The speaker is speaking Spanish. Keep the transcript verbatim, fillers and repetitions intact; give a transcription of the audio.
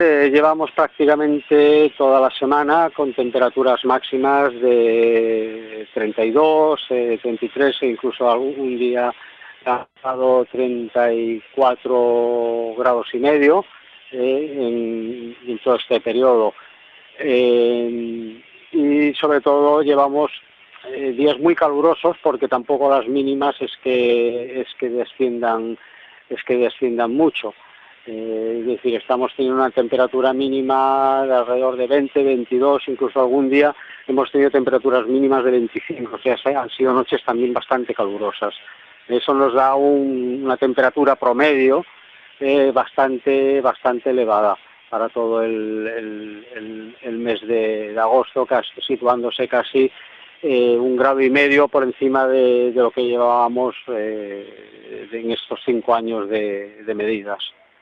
Eh, llevamos prácticamente toda la semana con temperaturas máximas de treinta y dos, eh, treinta y tres e incluso algún día ha dado treinta y cuatro grados y medio eh, en, en todo este periodo. Eh, y sobre todo llevamos eh, días muy calurosos porque tampoco las mínimas es que es que desciendan es que desciendan mucho. Eh, es decir, estamos teniendo una temperatura mínima de alrededor de veinte, veintidós, incluso algún día hemos tenido temperaturas mínimas de veinticinco, o sea, han sido noches también bastante calurosas. Eso nos da un, una temperatura promedio eh, bastante, bastante elevada para todo el, el, el, el mes de, de agosto, casi, situándose casi eh, un grado y medio por encima de, de lo que llevábamos eh, en estos cinco años de, de medidas.